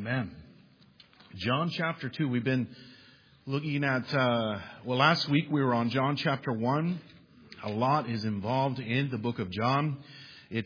Amen. John chapter 2. We've been looking at, last week we were on John chapter 1. A lot is involved in the book of John. It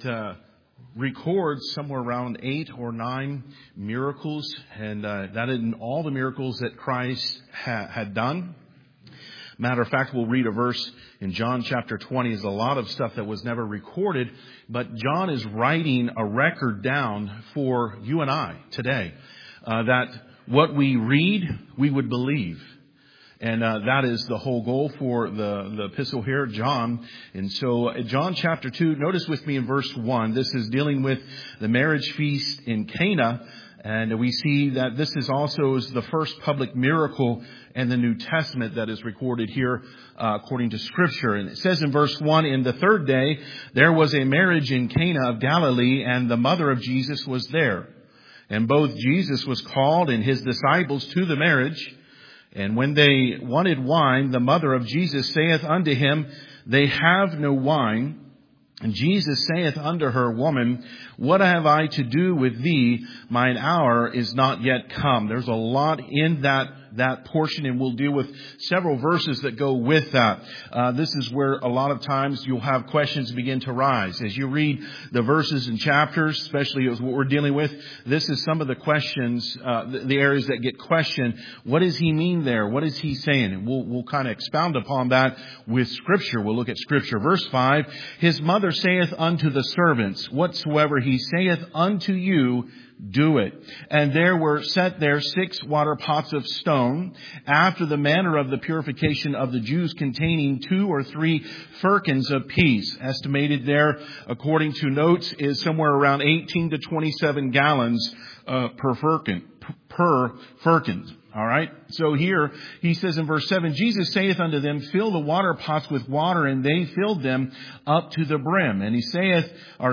records somewhere around 8 or 9 miracles, and that is all the miracles that Christ had done. Matter of fact, we'll read a verse in John chapter 20. There's a lot of stuff that was never recorded, but John is writing a record down for you and I today, that what we read, we would believe. And that is the whole goal for the epistle here, John. And so John chapter 2, notice with me in verse 1, this is dealing with the marriage feast in Cana. And we see that this is also the first public miracle in the New Testament that is recorded here according to Scripture. And it says in verse 1, in the third day, there was a marriage in Cana of Galilee, and the mother of Jesus was there. And both Jesus was called and his disciples to the marriage. And when they wanted wine, the mother of Jesus saith unto him, they have no wine. And Jesus saith unto her, Woman, what have I to do with thee? Mine hour is not yet come. There's a lot in that portion, and we'll deal with several verses that go with that. This is where a lot of times you'll have questions begin to rise. As you read the verses and chapters, especially as what we're dealing with, this is some of the questions, the areas that get questioned. What does he mean there? What is he saying? And we'll kind of expound upon that with Scripture. We'll look at Scripture. Verse 5, his mother saith unto the servants, whatsoever he saith unto you, do it. And there were set there 6 water pots of stone, after the manner of the purification of the Jews, containing 2 or 3 firkins apiece. Estimated there, according to notes, is somewhere around 18 to 27 gallons per firkin. All right. So here he says in verse 7, Jesus saith unto them, fill the water pots with water, and they filled them up to the brim. And he saith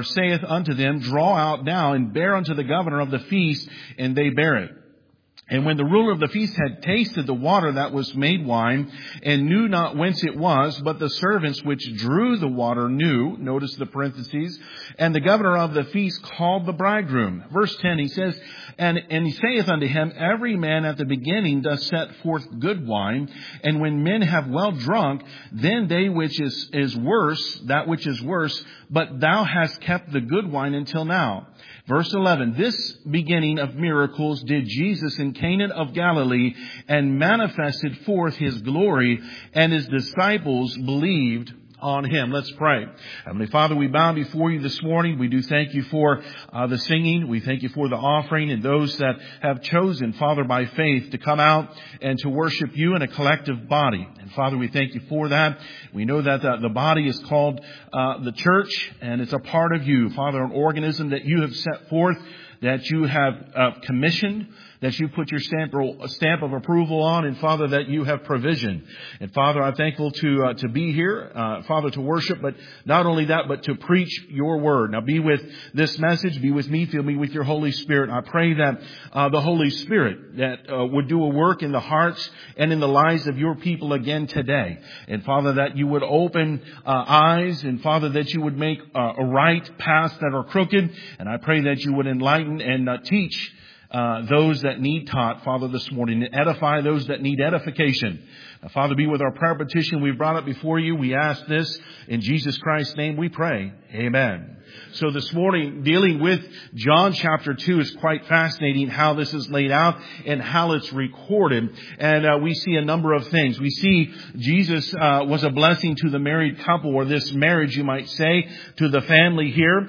unto them, draw out now and bear unto the governor of the feast, and they bear it. And when the ruler of the feast had tasted the water that was made wine, and knew not whence it was, but the servants which drew the water knew, notice the parentheses, and the governor of the feast called the bridegroom. Verse 10, he says, and he saith unto him, every man at the beginning does set forth good wine, and when men have well drunk, then they which is worse, that which is worse, but thou hast kept the good wine until now. Verse 11, this beginning of miracles did Jesus in Cana of Galilee, and manifested forth his glory, and his disciples believed on him. Let's pray. Heavenly Father, we bow before you this morning. We do thank you for the singing. We thank you for the offering and those that have chosen, Father, by faith to come out and to worship you in a collective body. And Father, we thank you for that. We know that the body is called the church, and it's a part of you, Father, an organism that you have set forth, that you have commissioned, that you put your stamp of approval on, and Father, that you have provision. And Father, I'm thankful to be here, Father, to worship, but not only that, but to preach your word. Now be with this message, be with me, fill me with your Holy Spirit. I pray that the Holy Spirit that would do a work in the hearts and in the lives of your people again today. And Father, that you would open eyes, and Father, that you would make a right paths that are crooked. And I pray that you would enlighten and teach those that need taught, Father, this morning, and edify those that need edification. Father, be with our prayer petition we've brought up before you. We ask this in Jesus Christ's name we pray. Amen. So this morning, dealing with John chapter 2 is quite fascinating how this is laid out and how it's recorded. And we see a number of things. We see Jesus was a blessing to the married couple, or this marriage, you might say, to the family here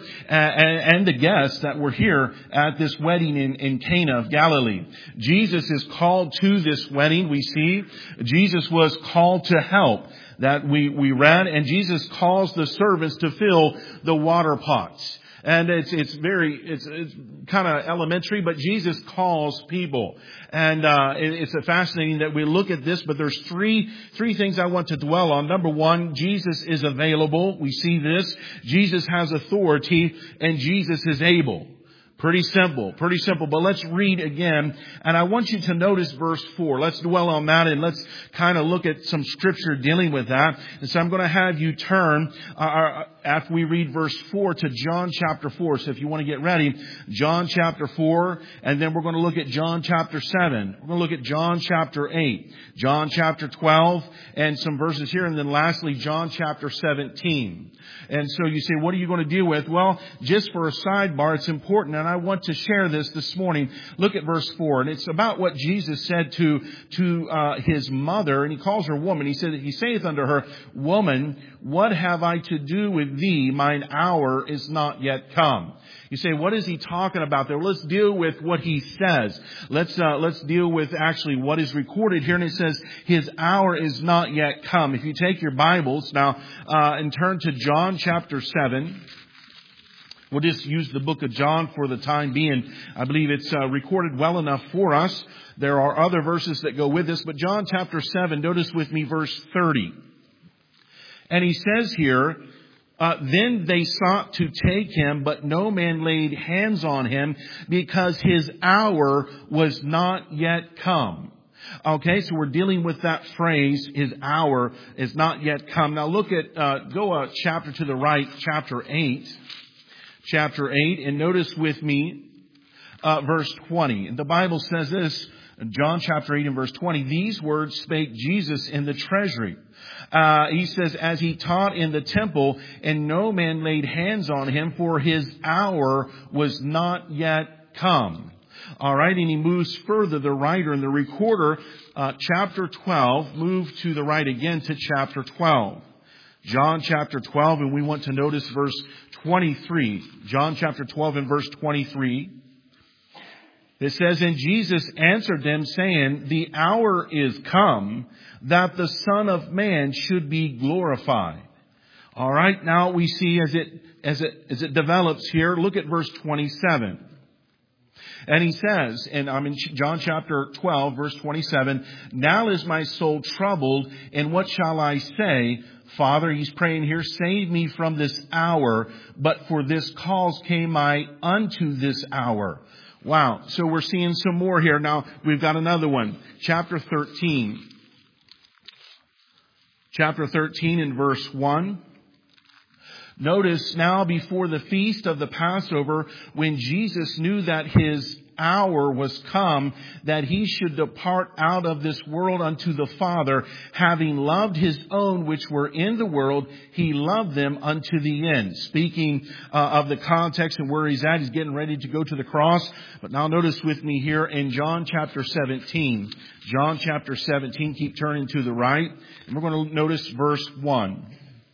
and the guests that were here at this wedding in Cana of Galilee. Jesus is called to this wedding. We see Jesus was called to help, that we read, and Jesus calls the servants to fill the water pots. And it's kind of elementary, but Jesus calls people. And it's fascinating that we look at this, but there's three things I want to dwell on. Number one, Jesus is available. We see this. Jesus has authority, and Jesus is able. Pretty simple. But let's read again. And I want you to notice verse 4. Let's dwell on that, and let's kind of look at some scripture dealing with that. And so I'm going to have you turn after we read verse 4 to John chapter 4. So if you want to get ready, John chapter 4, and then we're going to look at John chapter 7. We're going to look at John chapter 8, John chapter 12, and some verses here, and then lastly, John chapter 17. And so you say, what are you going to deal with? Well, just for a sidebar, it's important, and I want to share this morning. Look at verse 4, and it's about what Jesus said to his mother, and he calls her woman. He said, he saith unto her, Woman, what have I to do with thee? Mine hour is not yet come. You say, what is he talking about there? Let's deal with what he says. Let's deal with actually what is recorded here. And it says, his hour is not yet come. If you take your Bibles now, and turn to John chapter 7. We'll just use the book of John for the time being. I believe it's recorded well enough for us. There are other verses that go with this, but John chapter 7, notice with me verse 30. And he says here, then they sought to take him, but no man laid hands on him because his hour was not yet come. Okay, so we're dealing with that phrase, his hour is not yet come. Now look at, go a chapter to the right, chapter 8. Chapter 8, and notice with me, verse 20. And the Bible says this, John chapter 8 and verse 20, these words spake Jesus in the treasury. He says, as he taught in the temple, and no man laid hands on him, for his hour was not yet come. All right, and he moves further, the writer and the recorder, chapter 12, move to the right again to chapter 12. John chapter 12, and we want to notice verse 23. John chapter 12 and verse 23. It says, and Jesus answered them, saying, the hour is come that the Son of Man should be glorified. All right, now we see as it develops here, look at verse 27. And he says, and I'm in John chapter 12, verse 27, now is my soul troubled, and what shall I say? Father, he's praying here, save me from this hour, but for this cause came I unto this hour. Wow. So we're seeing some more here. Now we've got another one. Chapter 13. Chapter 13 and verse 1. Notice now before the feast of the Passover, when Jesus knew that his hour was come, that he should depart out of this world unto the Father, having loved his own which were in the world, he loved them unto the end. Speaking of the context and where he's at, he's getting ready to go to the cross. But now notice with me here in John chapter 17. John chapter 17, keep turning to the right. And we're going to notice verse 1.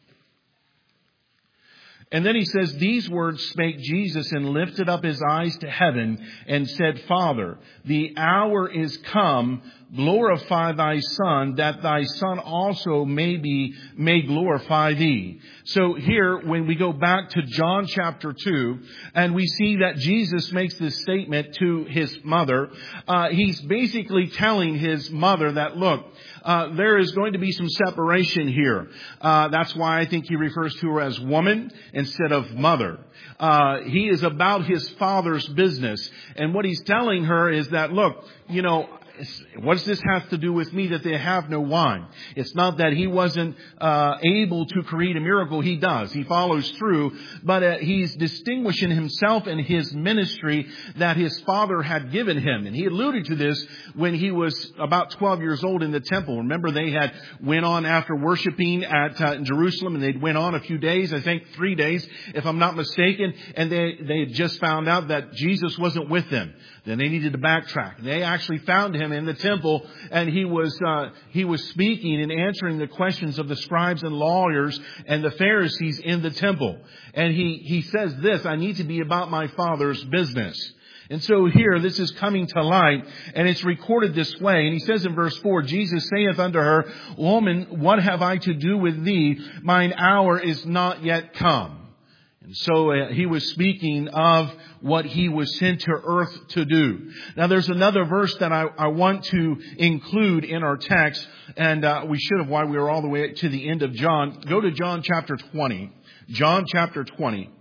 And then he says, these words spake Jesus and lifted up his eyes to heaven and said, Father, the hour is come, glorify thy Son, that thy Son also may glorify thee. So here, when we go back to John chapter 2, and we see that Jesus makes this statement to his mother, he's basically telling his mother that, look, there is going to be some separation here. That's why I think he refers to her as woman instead of mother. He is about his Father's business. And what he's telling her is that, look, you know, what does this have to do with me that they have no wine? It's not that he wasn't able to create a miracle. He does. He follows through. But he's distinguishing himself and his ministry that his Father had given him. And he alluded to this when he was about 12 years old in the temple. Remember, they had went on after worshiping at Jerusalem, and they'd went on a few days, I think 3 days, if I'm not mistaken. And they had just found out that Jesus wasn't with them. Then they needed to backtrack. They actually found him in the temple, and he was speaking and answering the questions of the scribes and lawyers and the Pharisees in the temple. And he says this, I need to be about my Father's business. And so here, this is coming to light, and it's recorded this way. And he says in verse 4, Jesus saith unto her, Woman, what have I to do with thee? Mine hour is not yet come. And so he was speaking of what he was sent to earth to do. Now there's another verse that I want to include in our text, and we should have while we were all the way to the end of John. Go to John chapter 20. John chapter 20.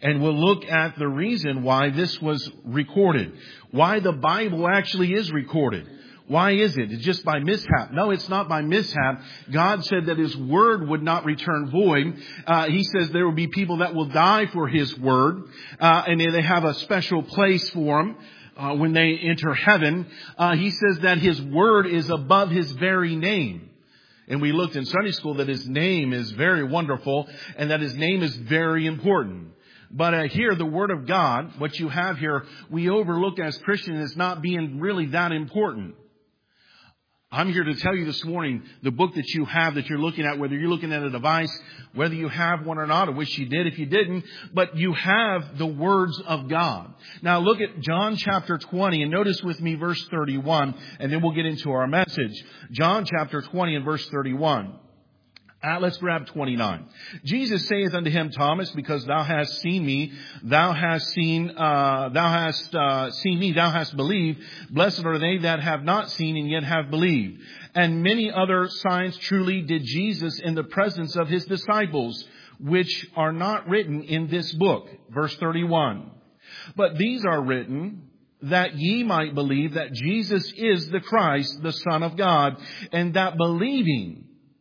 And we'll look at the reason why this was recorded. Why the Bible actually is recorded. Why is it? It's just by mishap. No, it's not by mishap. God said that His Word would not return void. He says there will be people that will die for His Word. And they have a special place for them. When they enter heaven, He says that His Word is above His very name. And we looked in Sunday school that His name is very wonderful and that His name is very important. But here, the Word of God, what you have here, we overlook as Christians as not being really that important. I'm here to tell you this morning, the book that you have that you're looking at, whether you're looking at a device, whether you have one or not, I wish you did if you didn't, but you have the words of God. Now look at John chapter 20 and notice with me verse 31 and then we'll get into our message. John chapter 20 and verse 31. Let's grab 29. Jesus saith unto him, Thomas, because thou hast seen me, thou hast seen me, thou hast believed. Blessed are they that have not seen and yet have believed. And many other signs truly did Jesus in the presence of His disciples, which are not written in this book. Verse 31. But these are written that ye might believe that Jesus is the Christ, the Son of God, and that believing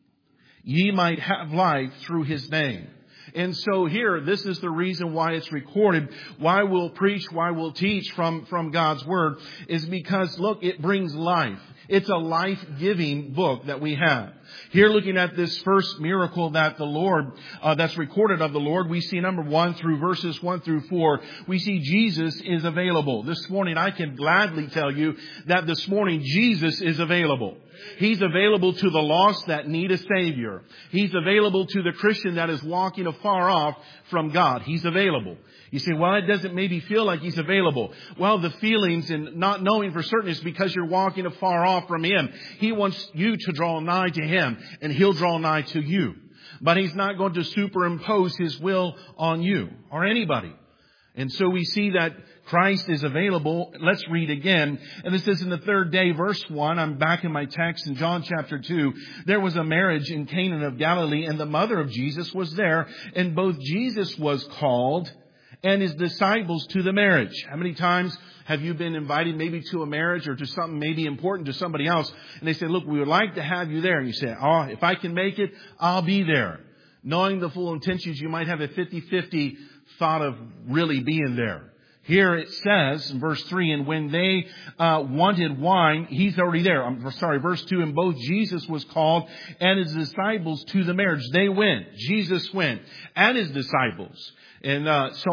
ye might have life through His name. And so here, this is the reason why it's recorded, why we'll preach, why we'll teach from God's Word, is because, look, it brings life. It's a life-giving book that we have. Here, looking at this first miracle that the Lord, that's recorded of the Lord, we see number 1 through verses 1 through 4. We see Jesus is available. This morning, I can gladly tell you that this morning, Jesus is available. He's available to the lost that need a Savior. He's available to the Christian that is walking afar off from God. He's available. You say, well, it doesn't maybe feel like He's available. Well, the feelings and not knowing for certain is because you're walking afar off from Him. He wants you to draw nigh to Him, and He'll draw nigh to you. But He's not going to superimpose His will on you or anybody. And so we see that Christ is available. Let's read again. And it says in the 3rd day, verse 1, I'm back in my text in John chapter 2. There was a marriage in Cana of Galilee, and the mother of Jesus was there. And both Jesus was called and His disciples to the marriage. How many times have you been invited maybe to a marriage or to something maybe important to somebody else? And they say, look, we would like to have you there. And you say, oh, if I can make it, I'll be there. Knowing the full intentions, you might have a 50-50 thought of really being there. Here it says in verse 3, and when they wanted wine, He's already there. Verse 2, and both Jesus was called and His disciples to the marriage. They went. Jesus went. And His disciples. And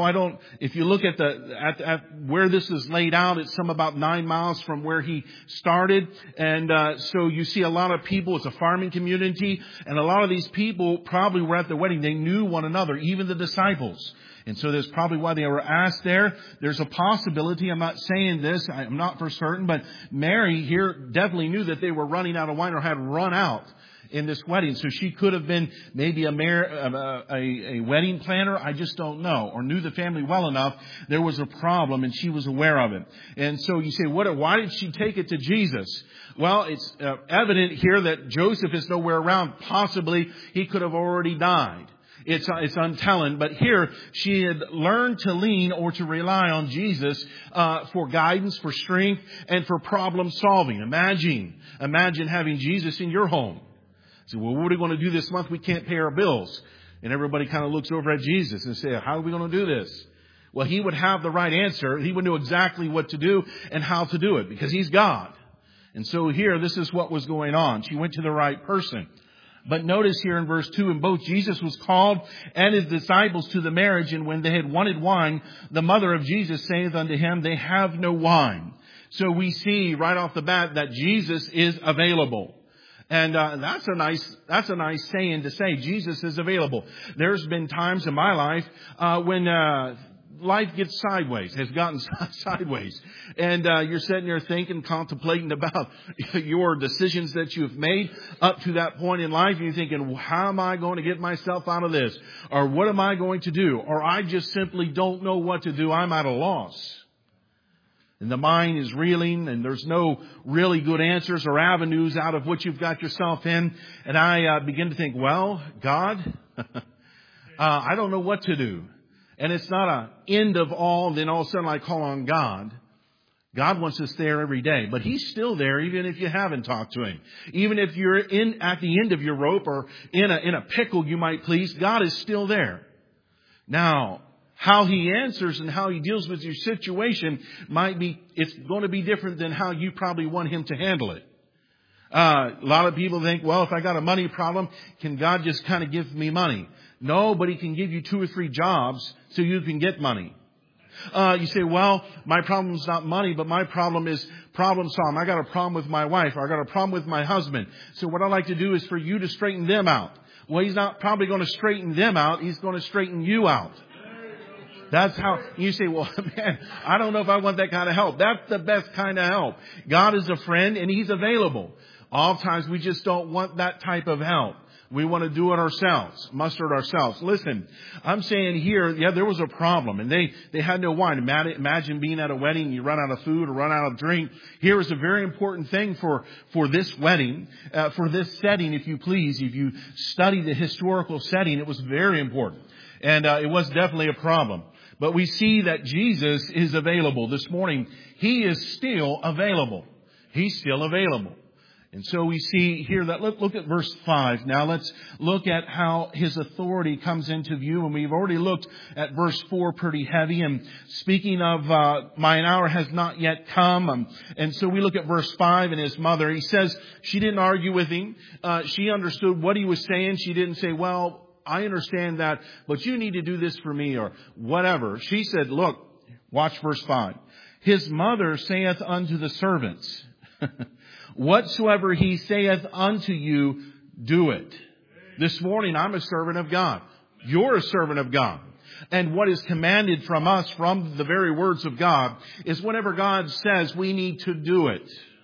if you look at where this is laid out, it's some about 9 miles from where He started. And so you see a lot of people. It's a farming community. And a lot of these people probably were at the wedding. They knew one another, even the disciples. And so that's probably why they were asked there. There's a possibility. I'm not saying this. I'm not for certain. But Mary here definitely knew that they were running out of wine or had run out in this wedding. So she could have been maybe a wedding planner. I just don't know. Or knew the family well enough. There was a problem and she was aware of it. And so you say, why did she take it to Jesus? Well, it's evident here that Joseph is nowhere around. Possibly he could have already died. It's untelling, but here she had learned to lean or to rely on Jesus for guidance, for strength, and for problem solving. Imagine having Jesus in your home. So, well, what are we going to do this month? We can't pay our bills. And everybody kind of looks over at Jesus and say, how are we going to do this? Well, He would have the right answer. He would know exactly what to do and how to do it because He's God. And so here, this is what was going on. She went to the right person. But notice here in verse 2, and both Jesus was called and His disciples to the marriage. And when they had wanted wine, the mother of Jesus saith unto Him, they have no wine. So we see right off the bat that Jesus is available. And that's a nice saying to say. Jesus is available. There's been times in my life when life gets sideways, has gotten sideways. And you're sitting there thinking, contemplating about your decisions that you've made up to that point in life. And you're thinking, well, how am I going to get myself out of this? Or what am I going to do? Or I just simply don't know what to do. I'm at a loss. And the mind is reeling and there's no really good answers or avenues out of what you've got yourself in. And I begin to think, well, God, I don't know what to do. And it's not an end of all, and then all of a sudden I call on God. God wants us there every day, but He's still there even if you haven't talked to Him. Even if you're at the end of your rope or in a pickle, you might please, God is still there. Now, how He answers and how He deals with your situation it's going to be different than how you probably want Him to handle it. A lot of people think, well, if I got a money problem, can God just kind of give me money? No, but He can give you 2 or 3 jobs so you can get money. You say, well, my problem is not money, but my problem is problem solving. I got a problem with my wife, or I got a problem with my husband. So what I'd like to do is for you to straighten them out. Well, He's not probably going to straighten them out. He's going to straighten you out. That's how you say, well, man, I don't know if I want that kind of help. That's the best kind of help. God is a friend and He's available. Oftentimes we just don't want that type of help. We want to do it ourselves, muster it ourselves. Listen, I'm saying here, yeah, there was a problem and they had no wine. Imagine being at a wedding, you run out of food or run out of drink. Here is a very important thing for this wedding, for this setting, if you please. If you study the historical setting, it was very important. And it was definitely a problem. But we see that Jesus is available this morning. He is still available. He's still available. And so we see here that, look at verse 5. Now let's look at how His authority comes into view. And we've already looked at verse 4 pretty heavy. And speaking of, mine hour has not yet come. And so we look at verse 5 and His mother. He says she didn't argue with Him. She understood what He was saying. She didn't say, well, I understand that, but you need to do this for me or whatever. She said, look, watch verse 5. His mother saith unto the servants, whatsoever He saith unto you, do it. This morning, I'm a servant of God. You're a servant of God. And what is commanded from us, from the very words of God, is whenever God says we need to do it.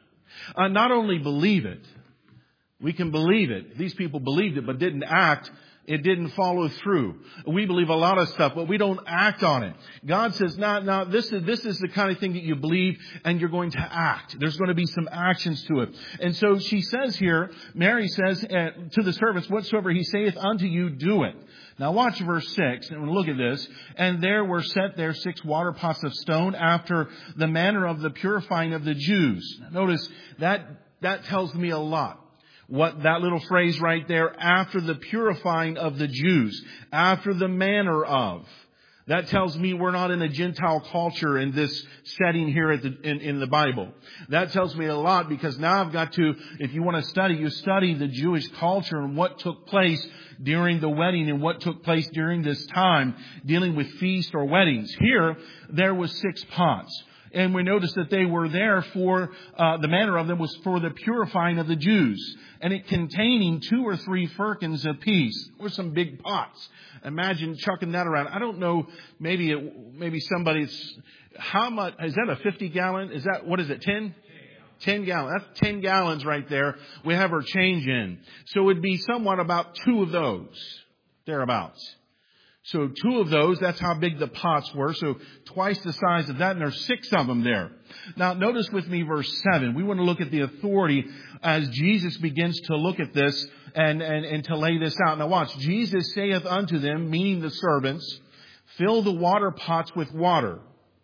Not only believe it. We can believe it. These people believed it but didn't act. It didn't follow through. We believe a lot of stuff, but we don't act on it. God says, no, this is the kind of thing that you believe and you're going to act. There's going to be some actions to it. And so she says here, Mary says to the servants, whatsoever He saith unto you, do it. Now watch verse 6 and look at this. And there were set there 6 water pots of stone after the manner of the purifying of the Jews. Notice that tells me a lot. What that little phrase right there, after the purifying of the Jews, after the manner of. That tells me we're not in a Gentile culture in this setting here in the Bible. That tells me a lot because now I've got to, if you want to study, you study the Jewish culture and what took place during the wedding and what took place during this time dealing with feast or weddings. Here, there was 6 pots. And we notice that they were there for, the manner of them was for the purifying of the Jews. And it containing 2 or 3 firkins apiece. Or some big pots. Imagine chucking that around. I don't know, maybe somebody's, how much, is that a 50 gallon? Is that, what is it, 10? 10 gallons. That's 10 gallons right there. We have our change in. So it would be somewhat about 2 of those. Thereabouts. So 2 of those, that's how big the pots were. So twice the size of that, and there's 6 of them there. Now notice with me verse 7. We want to look at the authority as Jesus begins to look at this and to lay this out. Now watch. Jesus saith unto them, meaning the servants, fill the water pots with water.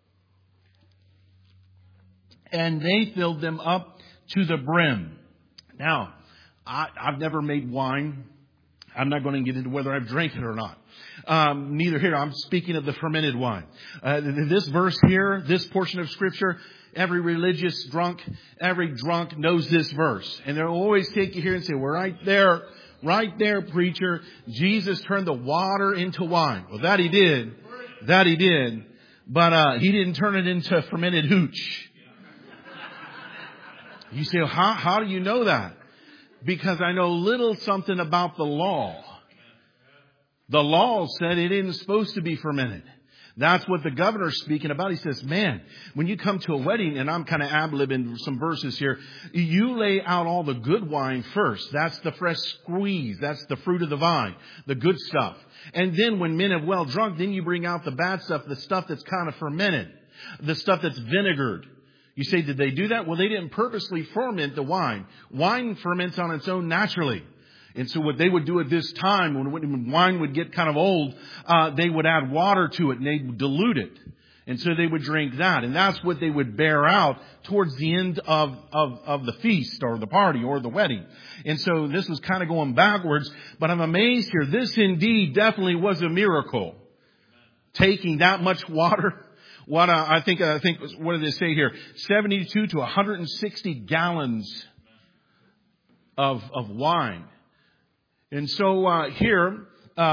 And they filled them up to the brim. Now, I've never made wine. I'm not going to get into whether I've drank it or not. Neither here. I'm speaking of the fermented wine. This verse here, this portion of Scripture, every religious drunk, every drunk knows this verse. And they'll always take you here and say, well, right there, preacher, Jesus turned the water into wine. Well, that He did. But He didn't turn it into fermented hooch. You say, well, how do you know that? Because I know little something about the law. The law said it isn't supposed to be fermented. That's what the governor's speaking about. He says, man, when you come to a wedding, and I'm kind of ad-libbing some verses here, you lay out all the good wine first. That's the fresh squeeze. That's the fruit of the vine, the good stuff. And then when men have well drunk, then you bring out the bad stuff, the stuff that's kind of fermented, the stuff that's vinegared. You say, did they do that? Well, they didn't purposely ferment the wine. Wine ferments on its own naturally. And so what they would do at this time, when wine would get kind of old, they would add water to it and they would dilute it. And so they would drink that. And that's what they would bear out towards the end of the feast or the party or the wedding. And so this was kind of going backwards. But I'm amazed here. This indeed definitely was a miracle. Taking that much water. What I think, what did they say here? 72 to 160 gallons of wine. And so here,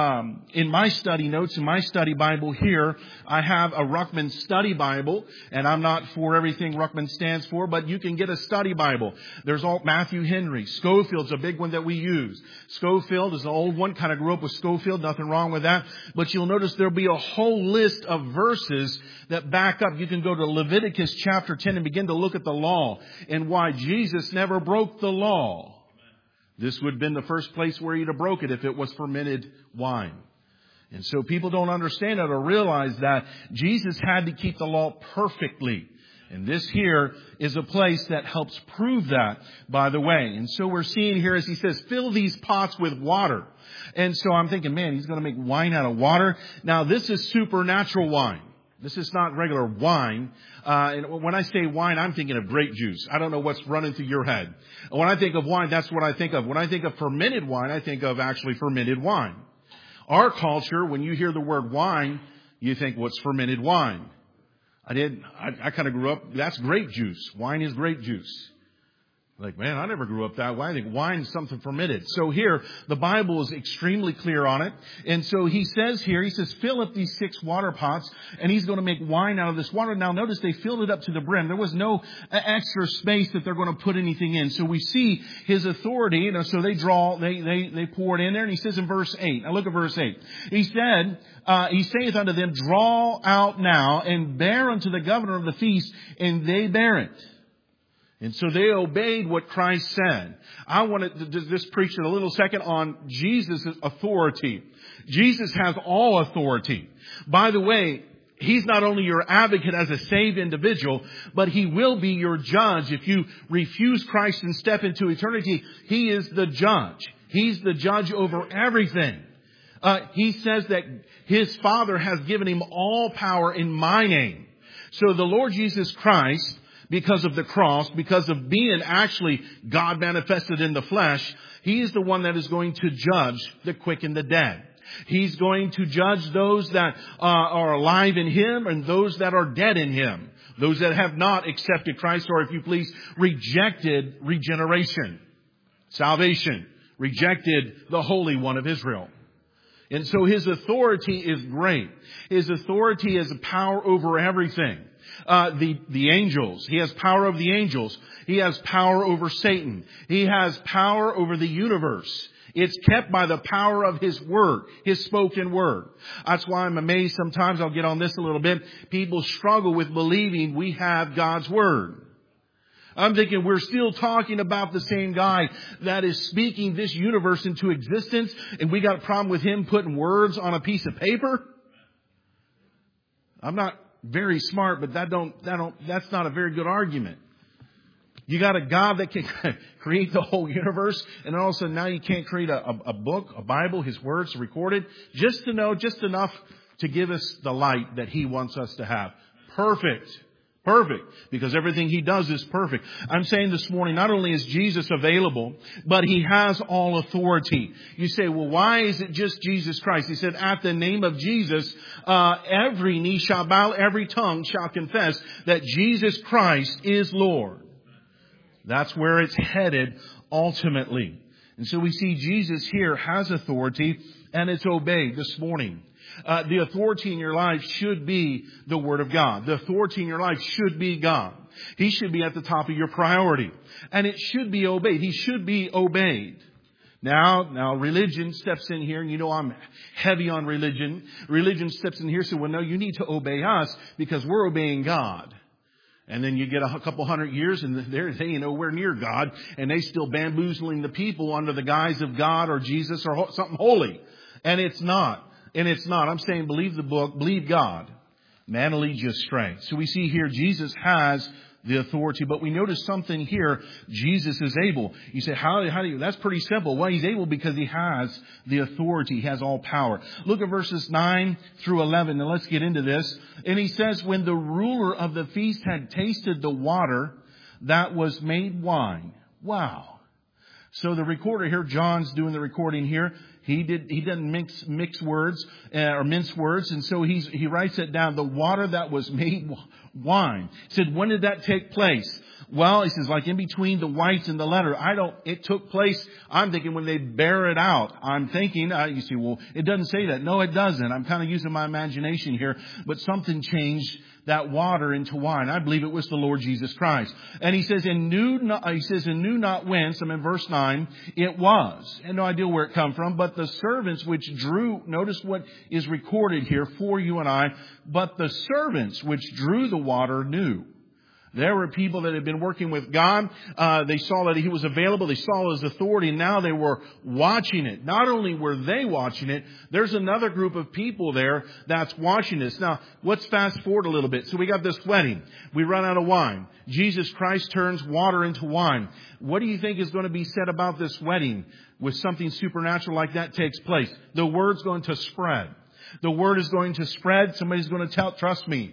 in my study notes, in my study Bible here, I have a Ruckman Study Bible, and I'm not for everything Ruckman stands for, but you can get a study Bible. There's all Matthew Henry. Scofield's a big one that we use. Scofield is an old one, kind of grew up with Scofield, nothing wrong with that. But you'll notice there'll be a whole list of verses that back up. You can go to Leviticus chapter 10 and begin to look at the law and why Jesus never broke the law. This would have been the first place where he'd have broke it if it was fermented wine. And so people don't understand it or realize that Jesus had to keep the law perfectly. And this here is a place that helps prove that, by the way. And so we're seeing here, as he says, fill these pots with water. And so I'm thinking, man, he's going to make wine out of water. Now, this is supernatural wine. This is not regular wine. And when I say wine, I'm thinking of grape juice. I don't know what's running through your head. When I think of wine, that's what I think of. When I think of fermented wine, I think of actually fermented wine. Our culture, when you hear the word wine, you think, what's fermented wine? I kind of grew up, that's grape juice. Wine is grape juice. Like, man, I never grew up that way. I think wine is something fermented. So here, the Bible is extremely clear on it. And so he says here, he says, fill up these 6 water pots, and he's going to make wine out of this water. Now, notice they filled it up to the brim. There was no extra space that they're going to put anything in. So we see his authority. So they pour it in there. And he says in verse 8, now look at verse 8. He said, he saith unto them, draw out now and bear unto the governor of the feast, and they bear it. And so they obeyed what Christ said. I wanted to just preach in a little second on Jesus' authority. Jesus has all authority. By the way, he's not only your advocate as a saved individual, but he will be your judge. If you refuse Christ and step into eternity, he is the judge. He's the judge over everything. He says that his Father has given him all power in my name. So the Lord Jesus Christ, because of the cross, because of being actually God manifested in the flesh, he is the one that is going to judge the quick and the dead. He's going to judge those that are alive in him and those that are dead in him. Those that have not accepted Christ, or if you please, rejected regeneration, salvation, rejected the Holy One of Israel. And so his authority is great. His authority is a power over everything. The angels. He has power over the angels. He has power over Satan. He has power over the universe. It's kept by the power of his word, his spoken word. That's why I'm amazed sometimes. I'll get on this a little bit. People struggle with believing we have God's word. I'm thinking we're still talking about the same guy that is speaking this universe into existence, and we got a problem with him putting words on a piece of paper? I'm not very smart, but that's not a very good argument. You got a God that can create the whole universe, and all of a sudden now you can't create a book, a Bible, his words recorded, just to know just enough to give us the light that he wants us to have. Perfect. Because everything he does is perfect. I'm saying this morning, not only is Jesus available, but he has all authority. You say, well, why is it just Jesus Christ? He said, at the name of Jesus, every knee shall bow, every tongue shall confess that Jesus Christ is Lord. That's where it's headed ultimately. And so we see Jesus here has authority, and it's obeyed this morning. The authority in your life should be the Word of God. The authority in your life should be God. He should be at the top of your priority. And it should be obeyed. He should be obeyed. Now religion steps in here, and you know I'm heavy on religion. Religion steps in here and says, well, no, you need to obey us because we're obeying God. And then you get a couple hundred years and they ain't nowhere near God, and they still bamboozling the people under the guise of God or Jesus or something holy. And it's not. I'm saying believe the book, believe God. Man will lead you astray. So we see here Jesus has the authority. But we notice something here. Jesus is able. You say, how do you, that's pretty simple. Well, He's able because He has the authority. He has all power. Look at verses 9 through 11, and let's get into this. And He says, when the ruler of the feast had tasted the water that was made wine. Wow. So the recorder here, John's doing the recording here. He doesn't mix words or mince words, and so he writes it down. The water that was made wine. He said, when did that take place? Well, he says, like in between the whites and the letter. It took place, I'm thinking, when they bear it out. I'm thinking, you see, well, it doesn't say that. No, it doesn't. I'm kind of using my imagination here, but something changed that water into wine. I believe it was the Lord Jesus Christ. And he says, and knew not whence, I'm in verse 9, it was. And no idea where it come from, but the servants which drew, notice what is recorded here for you and I, but the servants which drew the water knew. There were people that had been working with God. They saw that He was available. They saw His authority. And now they were watching it. Not only were they watching it, there's another group of people there that's watching this. Now, let's fast forward a little bit. So we got this wedding. We run out of wine. Jesus Christ turns water into wine. What do you think is going to be said about this wedding with something supernatural like that takes place? The word's going to spread. The word is going to spread. Somebody's going to tell, trust me.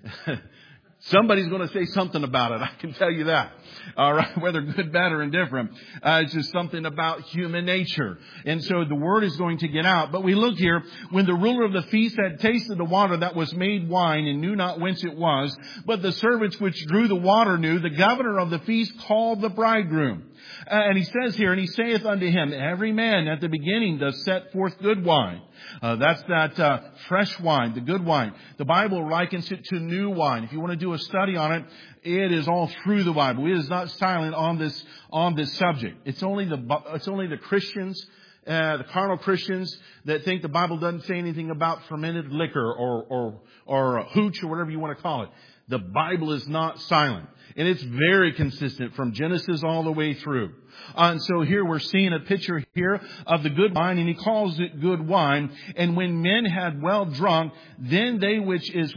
Somebody's going to say something about it. I can tell you that. All right. Whether good, bad, or indifferent. It's just something about human nature. And so the word is going to get out. But we look here. When the ruler of the feast had tasted the water that was made wine and knew not whence it was, but the servants which drew the water knew, the governor of the feast called the bridegroom. And he says here, and he saith unto him, every man at the beginning does set forth good wine. That's that fresh wine, the good wine. The Bible likens it to new wine. If you want to do a study on it, it is all through the Bible. It is not silent on this subject. It's only the Christians, the carnal Christians, that think the Bible doesn't say anything about fermented liquor or hooch or whatever you want to call it. The Bible is not silent. And it's very consistent from Genesis all the way through. And so here we're seeing a picture here of the good wine, and he calls it good wine. And when men had well drunk, then that which is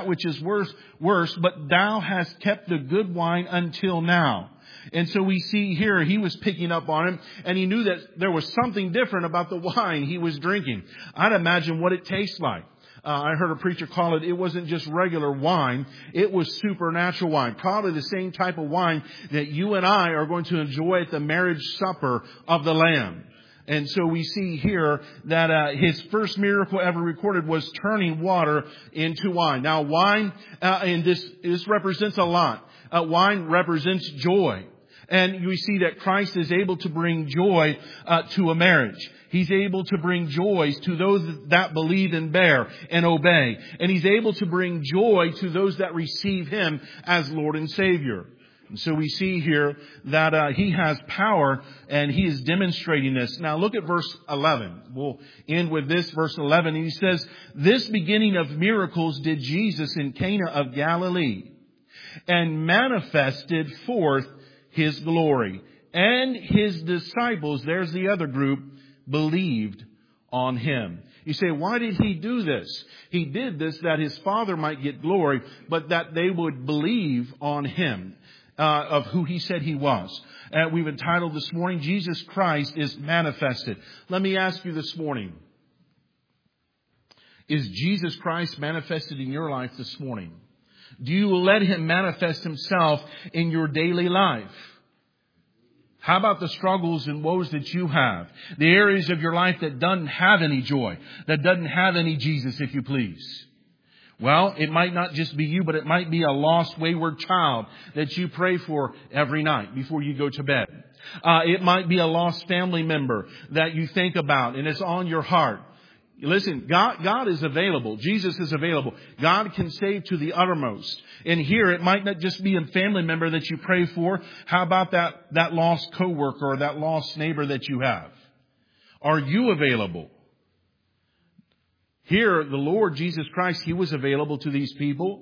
worse, but thou hast kept the good wine until now. And so we see here he was picking up on it, and he knew that there was something different about the wine he was drinking. I'd imagine what it tastes like. I heard a preacher call it wasn't just regular wine. It was supernatural wine. Probably the same type of wine that you and I are going to enjoy at the marriage supper of the Lamb. And so we see here that his first miracle ever recorded was turning water into wine. Now wine, and this represents a lot. Wine represents joy. And we see that Christ is able to bring joy to a marriage. He's able to bring joy to those that believe and bear and obey. And He's able to bring joy to those that receive Him as Lord and Savior. And so we see here that He has power, and He is demonstrating this. Now look at verse 11. We'll end with this, verse 11. And He says, this beginning of miracles did Jesus in Cana of Galilee, and manifested forth His glory. And His disciples, there's the other group, believed on Him. You say, why did He do this? He did this that His Father might get glory, but that they would believe on Him, of who He said He was. We've entitled this morning, Jesus Christ is manifested. Let me ask you this morning, is Jesus Christ manifested in your life this morning? Do you let Him manifest Himself in your daily life? How about the struggles and woes that you have? The areas of your life that doesn't have any joy, that doesn't have any Jesus, if you please. Well, it might not just be you, but it might be a lost, wayward child that you pray for every night before you go to bed. It might be a lost family member that you think about and it's on your heart. Listen, God is available. Jesus is available. God can save to the uttermost. And here, it might not just be a family member that you pray for. How about that lost coworker or that lost neighbor that you have? Are you available? Here, the Lord Jesus Christ, He was available to these people.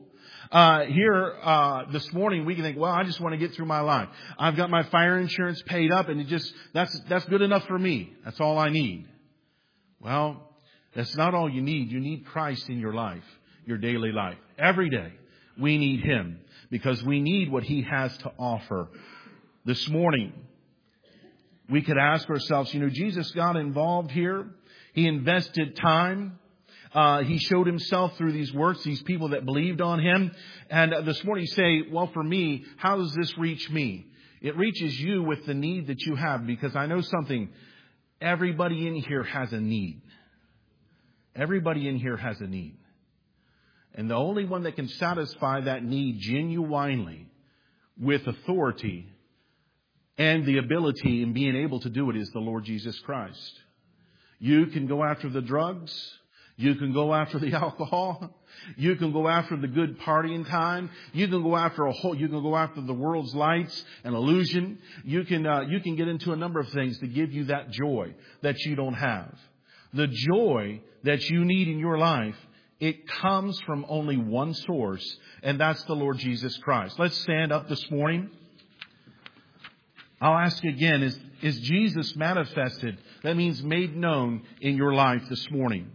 This morning, we can think, well, I just want to get through my life. I've got my fire insurance paid up, and that's good enough for me. That's all I need. Well, that's not all you need. You need Christ in your life, your daily life. Every day, we need Him. because we need what He has to offer. This morning, we could ask ourselves, Jesus got involved here. He invested time. He showed Himself through these works, these people that believed on Him. And this morning you say, well, for me, how does this reach me? It reaches you with the need that you have, because I know something. Everybody in here has a need. Everybody in here has a need. And the only one that can satisfy that need genuinely with authority and the ability in being able to do it is the Lord Jesus Christ. You can go after the drugs. You can go after the alcohol. You can go after the good partying time. You can go after the world's lights and illusion. You can get into a number of things to give you that joy that you don't have. The joy that you need in your life, it comes from only one source, and that's the Lord Jesus Christ. Let's stand up this morning. I'll ask again, is Jesus manifested? That means made known in your life this morning.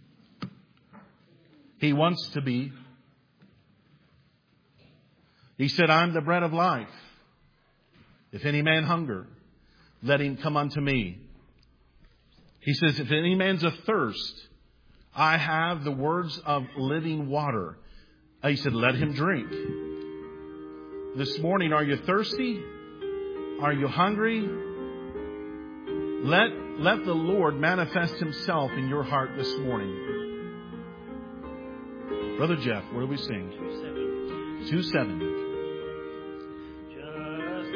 He wants to be. He said, I'm the bread of life. If any man hunger, let him come unto me. He says, if any man's athirst, I have the words of living water. He said, let him drink. This morning, are you thirsty? Are you hungry? Let the Lord manifest Himself in your heart this morning. Brother Jeff, what do we sing? 2-7.